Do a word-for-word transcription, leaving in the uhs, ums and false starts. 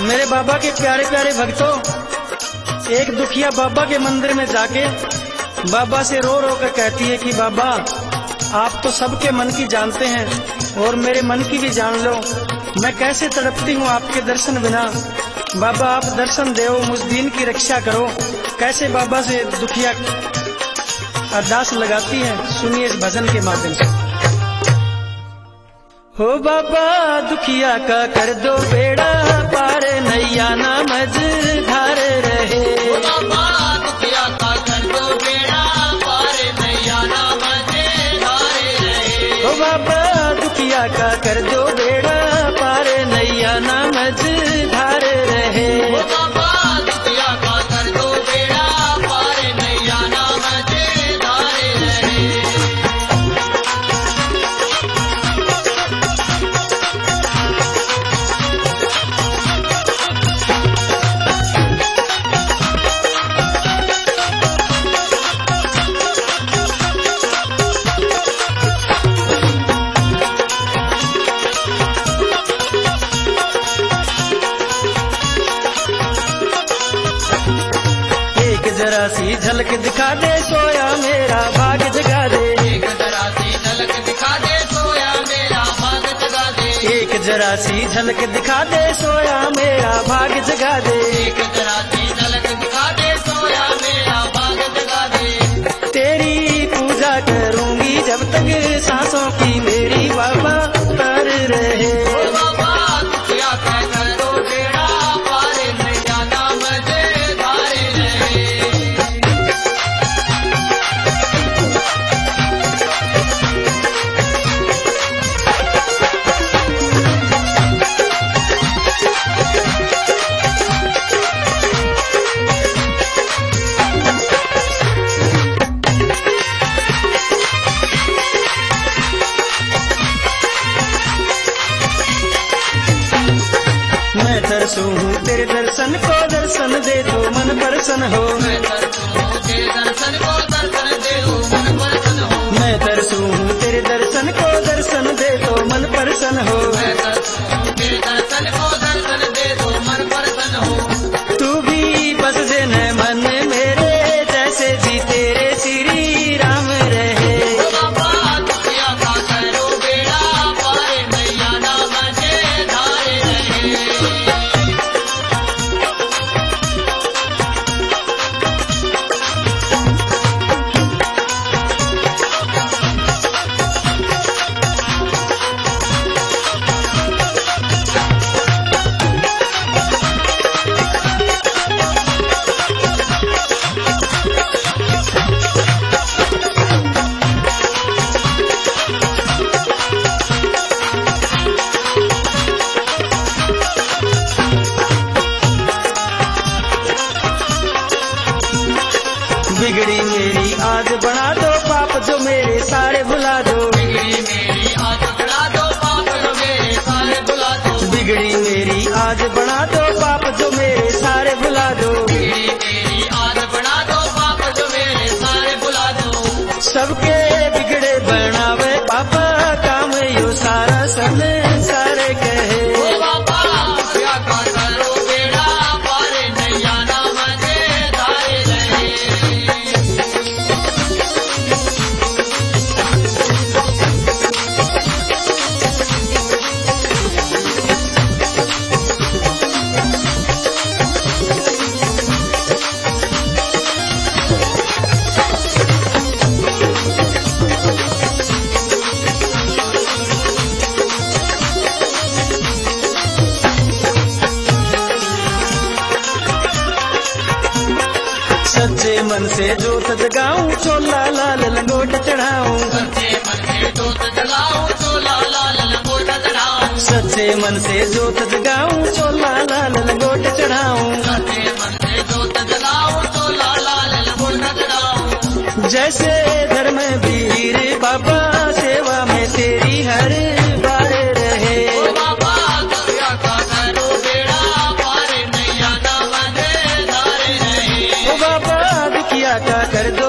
मेरे बाबा के प्यारे प्यारे भक्तों, एक दुखिया बाबा के मंदिर में जाके बाबा से रो रो कर कहती है कि बाबा आप तो सबके मन की जानते हैं और मेरे मन की भी जान लो, मैं कैसे तड़पती हूँ आपके दर्शन बिना। बाबा आप दर्शन दो, मुझ दीन की रक्षा करो। कैसे बाबा से दुखिया अरदास लगाती है, सुनिए इस भजन के माध्यम से। हो बाबा दुखिया का कर दो बेड़ा पार, नैया ना मझधार रहे। हो बाबा दुखिया का कर दो बेड़ा पार, नैया ना मझधार रहे। हो बाबा दुखिया का कर दो बेड़ा पार, नैया ना मझधार रहे। हो बाबा दुखिया का कर दो बेड़ा पार, नैया ना मझधार रहे। जरा सी झलक दिखा दे सोया मेरा भाग जगा दे। एक जरा सी झलक दिखा दे सोया मेरा भाग जगा दे। एक जरा सी झलक दिखा दे सोया मेरा भाग जगा दे। एक जरा सी झलक दिखा दे सोया मेरा भाग जगा दे। तेरी पूजा करूंगी जब तक सांसों की मेरी बाबा तर रहे। हो बाबा दुखिया का कर दो बेड़ा पार, नैया ना मझधार रहे। मैं तरसू हूँ तेरे दर्शन को, दर्शन दे तो मन प्रसन्न हो। मैं तरसू हूँ तेरे दर्शन को, दर्शन दे तो मन प्रसन्न हो। मैं तरसू हूँ तेरे दर्शन को, दर्शन दे तो मन प्रसन्न हो। मैं तरसू हूँ तेरे दर्शन को, दर्शन दे तो मन प्रसन्न हो। तू भी बस जे न मन मेरे, जैसे जी तेरे श्री राम रहे। हो बाबा दुखिया का करो बेड़ा पार, नैया ना मझधार रहे। बिगड़ी मेरी आज बना दो, पाप जो मेरे सारे भुला दो। बिगड़ी मेरी आज बना दो, पाप जो मेरे सारे भुला दो। बिगड़ी मेरी आज बना दो, पाप जो मेरे सारे भुला दो। बिगड़ी मेरी आज बना दो, पाप जो मेरे सारे भुला दो। सबके बिगड़े बनावे पापा, काम यो सारा सब सारे कहे। हो बाबा दुखिया का करो बेड़ा पार, नैया ना मझधार रहे। सच्चे मन से जोत जगाऊं, चोला लाल लंगोट चढ़ाऊं। सच्चे मन से जोत जलाऊं, चोला लाल लंगोट चढ़ाऊं। सच्चे मन से जोत जगाऊं, चोला लाल लंगोट चढ़ाऊं। सच्चे मन से जोत जलाऊं, चोला लाल लंगोट चढ़ाऊं। जैसे धर्म वीर बाबा, सेवा में तेरी हर बार रहे। हो बाबा दुखिया का करो बेड़ा पार, नैया ना मझधार रहे। ओ बाबा दुखिया का कर दो